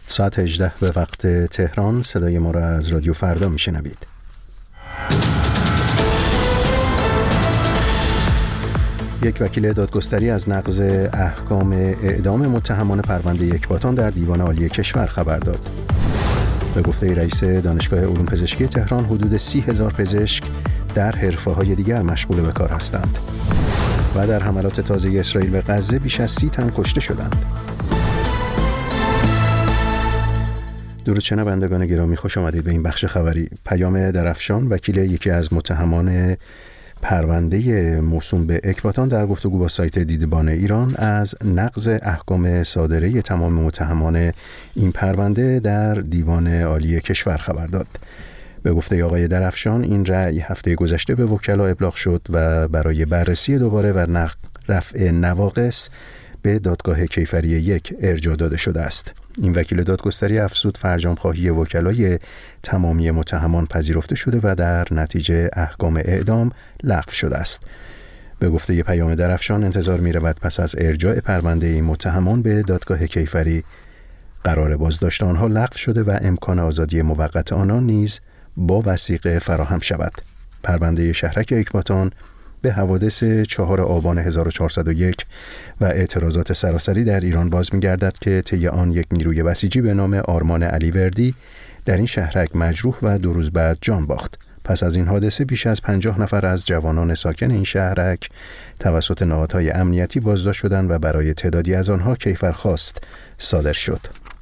ساعت 18 به وقت تهران. صدای ما را از رادیو فردا میشنوید. یک وکیل دادگستری از نقض احکام اعدام متهمان پرونده یکباتان در دیوان عالی کشور خبر داد. به گفته رئیس دانشگاه علوم پزشکی تهران، حدود 30,000 پزشک در حرفه‌های دیگر مشغول به کار هستند. و در حملات تازه اسرائیل به غزه بیش از 30 تن کشته شدند. درود شنوندگان گرامی، خوش آمدید به این بخش خبری. پیام درفشان، وکیل یکی از متهمان پرونده موسوم به اکباتان، در گفتگو با سایت دیدبان ایران از نقض احکام صادره تمام متهمان این پرونده در دیوان عالی کشور خبر داد. به گفته آقای درفشان، این رأی هفته گذشته به وکلا ابلاغ شد و برای بررسی دوباره و رفع نواقص به دادگاه کیفری 1 ارجاع داده شده است. این وکیل دادگستری افزود فرجام‌خواهی وکلای تمامی متهمان پذیرفته شده و در نتیجه احکام اعدام لغو شده است. به گفته پیام درفشان، انتظار می‌رود پس از ارجاع پرونده متهمان به دادگاه کیفری قرار بازداشت آنها لغو شده و امکان آزادی موقت آنان نیز با وثیقه فراهم شود. پرونده شهرک اکباتان به حوادث 4 آبان 1401 و اعتراضات سراسری در ایران باز می‌گردد که طی آن یک نیروی بسیجی به نام آرمان علیوردی در این شهرک مجروح و 2 روز بعد جان باخت. پس از این حادثه بیش از 50 نفر از جوانان ساکن این شهرک توسط نهادهای امنیتی بازداشت شدند و برای تعدادی از آنها کیفرخواست صادر شد.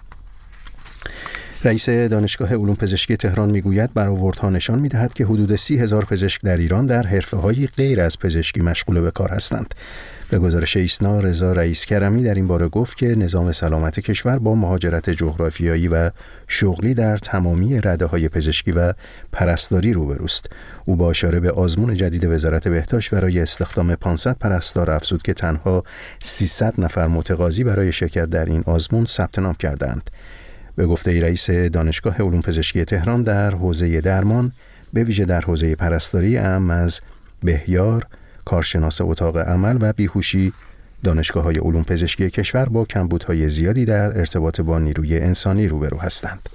رئیس دانشگاه علوم پزشکی تهران میگوید برآوردها نشان می‌دهد که حدود 30,000 پزشک در ایران در حرفه‌های غیر از پزشکی مشغول به کار هستند. به گزارش ایسنا، رضا رئیس کرمی در این باره گفت که نظام سلامت کشور با مهاجرت جغرافیایی و شغلی در تمامی رده‌های پزشکی و پرستاری روبروست. او با اشاره به آزمون جدید وزارت بهداشت برای استخدام 500 پرستار افزود که تنها 300 نفر متقاضی برای شرکت در این آزمون ثبت نام کردند. به گفته رئیس دانشگاه علوم پزشکی تهران، در حوزه درمان، به ویژه در حوزه پرستاری اعم از بهیار، کارشناس اتاق عمل و بیهوشی، دانشگاه‌های علوم پزشکی کشور با کمبودهای زیادی در ارتباط با نیروی انسانی روبرو هستند.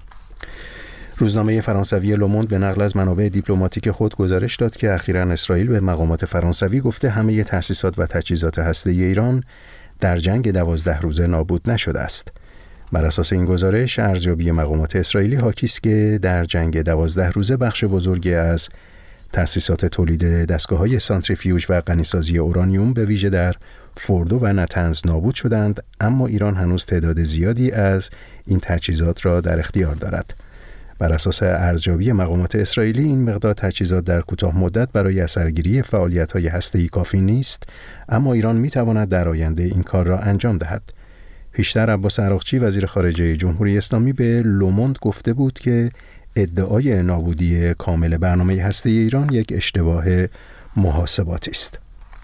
روزنامه فرانسوی لوموند به نقل از منابع دیپلماتیک خود گزارش داد که اخیراً اسرائیل به مقامات فرانسوی گفته همه تأسیسات و تجهیزات هسته‌ای ایران در جنگ 12 روزه نابود نشده است. بر اساس این گزارش، ارزیابی مقامات اسرائیلی حاکی است که در جنگ 12 روزه بخش بزرگی از تأسیسات تولید دستگاه‌های سانتریفیوژ و غنیسازی اورانیوم به ویژه در فوردو و نتنز نابود شدند، اما ایران هنوز تعداد زیادی از این تجهیزات را در اختیار دارد. بر اساس ارزیابی مقامات اسرائیلی، این مقدار تجهیزات در کوتاه مدت برای اثرگیری فعالیت‌های هسته‌ای کافی نیست، اما ایران می‌تواند در آینده این کار را انجام دهد. پیشتر عباس عراقچی، وزیر خارجه جمهوری اسلامی، به لوموند گفته بود که ادعای نابودی کامل برنامه هسته‌ای ایران یک اشتباه محاسباتی است.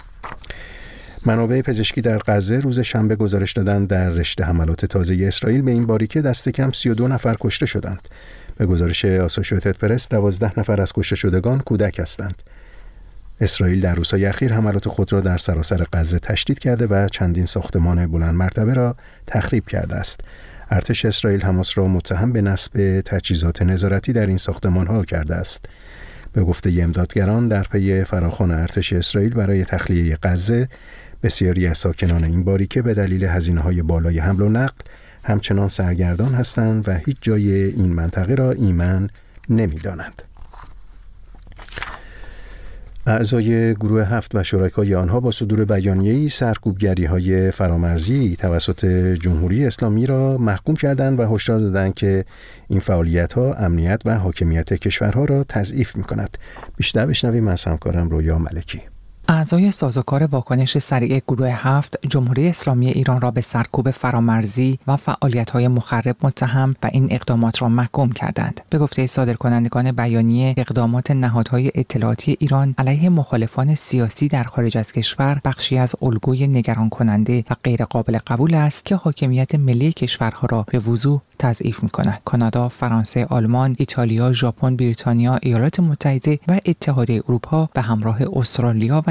منابع پزشکی در غزه روز شنبه گزارش دادند در رشته حملات تازه اسرائیل به این باریکه دست کم 32 نفر کشته شدند. به گزارش آسوشییتد پرس 12 نفر از کشته شدگان کودک هستند. اسرائیل در روزهای اخیر حملات خود را در سراسر غزه تشدید کرده و چندین ساختمان بلند مرتبه را تخریب کرده است. ارتش اسرائیل حماس را متهم به نصب تجهیزات نظارتی در این ساختمان‌ها کرده است. به گفته امدادگران، در پی فراخوان ارتش اسرائیل برای تخلیه غزه، بسیاری از ساکنان این باریکه به دلیل هزینه‌های بالای حمل و نقل همچنان سرگردان هستند و هیچ جای این منطقه را ایمن نمی‌دانند. اعضای گروه 7 و شرکای آنها با صدور بیانیه‌ای سرکوبگری‌های فرامرزی توسط جمهوری اسلامی را محکوم کردند و هشدار دادند که این فعالیت‌ها امنیت و حاکمیت کشورها را تضعیف می‌کند. بیشتر بشنویم از همکارم رویا ملکی. اعضای سازوکار واکنش سریع گروه 7 جمهوری اسلامی ایران را به سرکوب فرامرزی و فعالیت‌های مخرب متهم و این اقدامات را محکوم کردند. به گفته صادرکنندگان بیانیه، اقدامات نهادهای اطلاعاتی ایران علیه مخالفان سیاسی در خارج از کشور بخشی از الگوی نگران کننده و غیر قابل قبول است که حاکمیت ملی کشورها را به وضوح تضعیف می‌کند. کانادا، فرانسه، آلمان، ایتالیا، ژاپن، بریتانیا، ایالات متحده و اتحادیه اروپا به همراه استرالیا و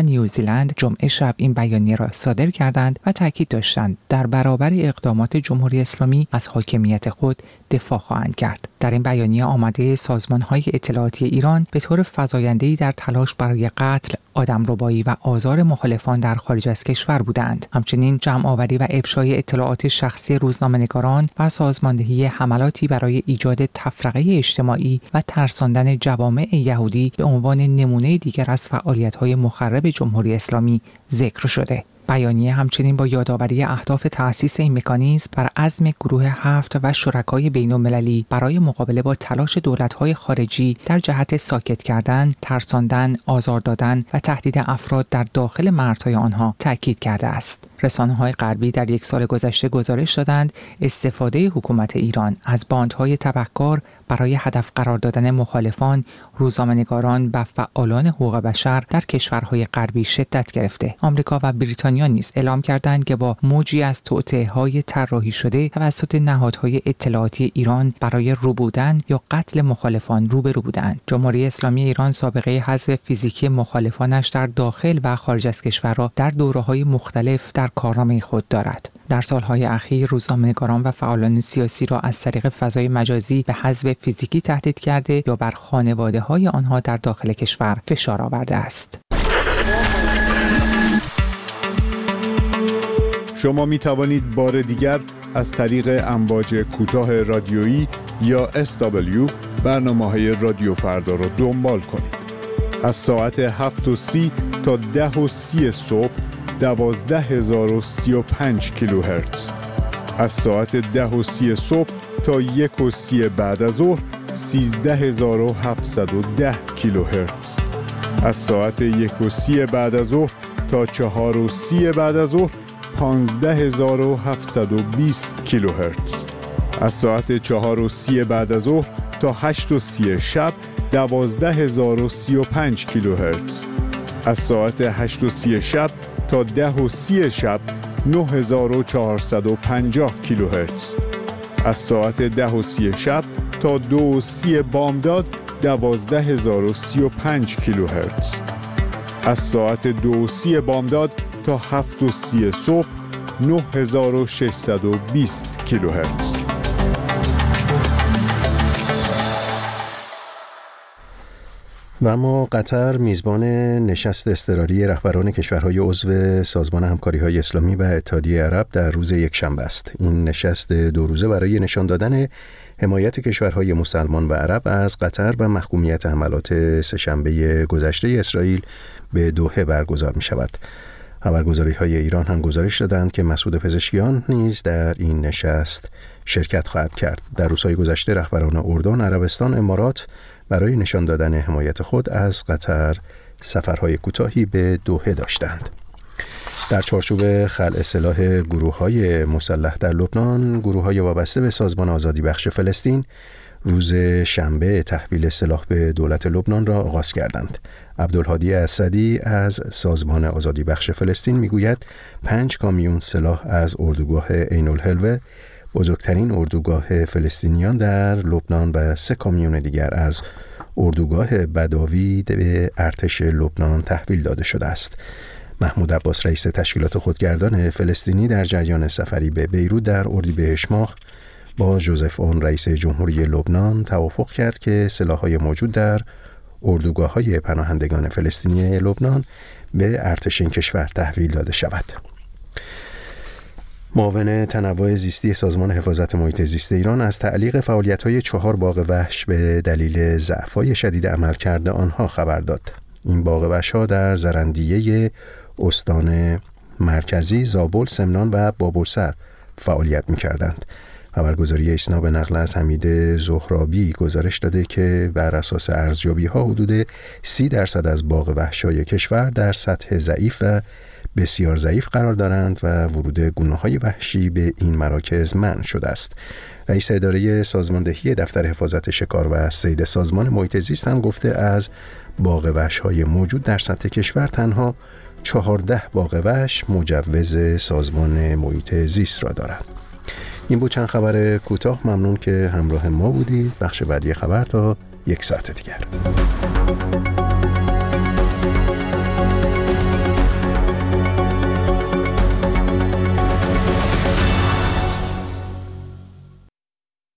و نیوزیلند جمعه شب این بیانیه را صادر کردند و تاکید داشتند در برابر اقدامات جمهوری اسلامی از حاکمیت خود دفاع خواهند کرد. در این بیانیه آمده سازمان‌های اطلاعاتی ایران به طور فزاینده‌ای در تلاش برای قتل، آدمربایی و آزار مخالفان در خارج از کشور بودند. همچنین جمع‌آوری و افشای اطلاعات شخصی روزنامه‌نگاران و سازماندهی حملاتی برای ایجاد تفرقه اجتماعی و ترساندن جوامع یهودی به عنوان نمونه دیگر از فعالیت‌های مخرب جمهوری اسلامی ذکر شده. بیانیه همچنین با یادآوری اهداف تأسیس این مکانیزم بر عزم گروه 7 و شرکای بین‌المللی برای مقابله با تلاش دولت‌های خارجی در جهت ساکت کردن، ترساندن، آزار دادن و تهدید افراد در داخل مرزهای آنها تأکید کرده است. رسانه‌های غربی در یک سال گذشته گزارش دادند استفاده حکومت ایران از باندهای تبهکار برای هدف قرار دادن مخالفان، روزنامه‌نگاران و فعالان حقوق بشر در کشورهای غربی شدت گرفته. آمریکا و بریتانیا نیز اعلام کردند که با موجی از توطئه‌های طراحی شده توسط نهادهای اطلاعاتی ایران برای ربودن یا قتل مخالفان روبرو بودند. جمهوری اسلامی ایران سابقه حذف فیزیکی مخالفانش در داخل و خارج از کشور را در دوره‌های مختلف در کارنامه خود دارد. در سالهای اخیر روزنامه‌نگاران و فعالان سیاسی را از طریق فضای مجازی به حذف فیزیکی تهدید کرده یا بر خانواده‌های آنها در داخل کشور فشار آورده است. شما می توانید بار دیگر از طریق امواج کوتاه رادیویی یا SW برنامه‌های رادیو فردا را دنبال کنید. از ساعت 7:30 تا 10:30 صبح 12035 کیلوهرتز. از ساعت 10:30 صبح تا 1:30 بعد از ظهر 13710 کیلوهرتز. از ساعت 1:30 بعد از ظهر تا 4:30 بعد از ظهر 15720 کیلوهرتز. از ساعت 4:30 بعد از ظهر تا 8:30 شب 12035 کیلوهرتز. از ساعت 8:30 شب تا 10:30 شب 9450 کیلوهرتز. از ساعت 10:30 شب تا 2:30 بامداد 12035 کیلوهرتز. از ساعت 2:30 بامداد تا 7:30 صبح 9620 کیلوهرتز. و اما قطر میزبان نشست اضطراری رهبران کشورهای عضو سازمان همکاری‌های اسلامی و اتحادیه عرب در روز یکشنبه است. این نشست 2 روزه برای نشان دادن حمایت کشورهای مسلمان و عرب از قطر و محکومیت حملات سه‌شنبه گذشته اسرائیل به دوحه برگزار می شود. خبرگزاری‌های ایران هم گزارش دادند که مسعود پزشکیان نیز در این نشست شرکت خواهد کرد. در روزهای گذشته رهبران اردن، عربستان، امارات برای نشان دادن حمایت خود از قطر سفرهای کوتاهی به دوحه داشتند. در چارچوب خلع سلاح گروه‌های مسلح در لبنان، گروه‌های وابسته به سازمان آزادی بخش فلسطین روز شنبه تحویل سلاح به دولت لبنان را آغاز کردند. عبدالهادی اسدی از سازمان آزادی بخش فلسطین میگوید 5 کامیون سلاح از اردوگاه عین الحلوه، بزرگترین اردوگاه فلسطینیان در لبنان، و 3 کامیون دیگر از اردوگاه بداوی به ارتش لبنان تحویل داده شده است. محمود عباس رئیس تشکیلات خودگردان فلسطینی در جریان سفری به بیروت در اردیبهشت ماه با ژوزف اون رئیس جمهوری لبنان توافق کرد که سلاح‌های موجود در اردوگاه‌های پناهندگان فلسطینی لبنان به ارتش این کشور تحویل داده شود. معاون تنوع زیستی سازمان حفاظت محیط زیست ایران از تعلیق فعالیت‌های 4 باغ وحش به دلیل ضعف‌های شدید عملکرد آنها خبر داد. این باغ وحش‌ها در زرندیه استان مرکزی، زابل، سمنان و بابلسر فعالیت می‌کردند. خبرگزاری ایسنا به نقل از حمید زهرابی گزارش داده که بر اساس ارزیابی‌ها حدود 30% از باغ وحش‌های کشور در سطح ضعیف و بسیار ضعیف قرار دارند و ورود گونه‌های وحشی به این مراکز منع شده است. رئیس اداره سازماندهی دفتر حفاظت شکار و صید سازمان محیط زیست هم گفته از باغ وحش‌های موجود در سطح کشور تنها 14 باغ وحش مجوز سازمان محیط زیست را دارند. این بود چند خبر کوتاه. ممنون که همراه ما بودید. بخش بعدی خبر تا 1 ساعت دیگر.